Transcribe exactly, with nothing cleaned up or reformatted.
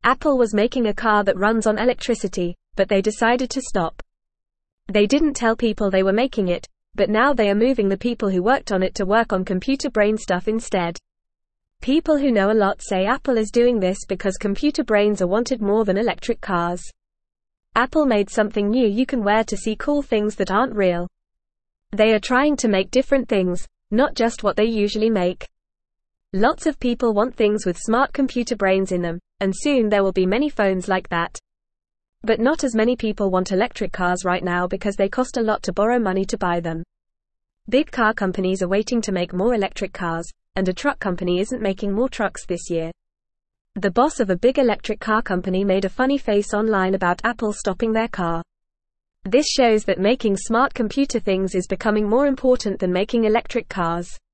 Apple was making a car that runs on electricity, but they decided to stop. They didn't tell people they were making it, but now they are moving the people who worked on it to work on computer brain stuff instead. People who know a lot say Apple is doing this because computer brains are wanted more than electric cars. Apple made something new you can wear to see cool things that aren't real. They are trying to make different things, not just what they usually make. Lots of people want things with smart computer brains in them, and soon there will be many phones like that. But not as many people want electric cars right now because they cost a lot to borrow money to buy them. Big car companies are waiting to make more electric cars, and a truck company isn't making more trucks this year. The boss of a big electric car company made a funny face online about Apple stopping their car. This shows that making smart computer things is becoming more important than making electric cars.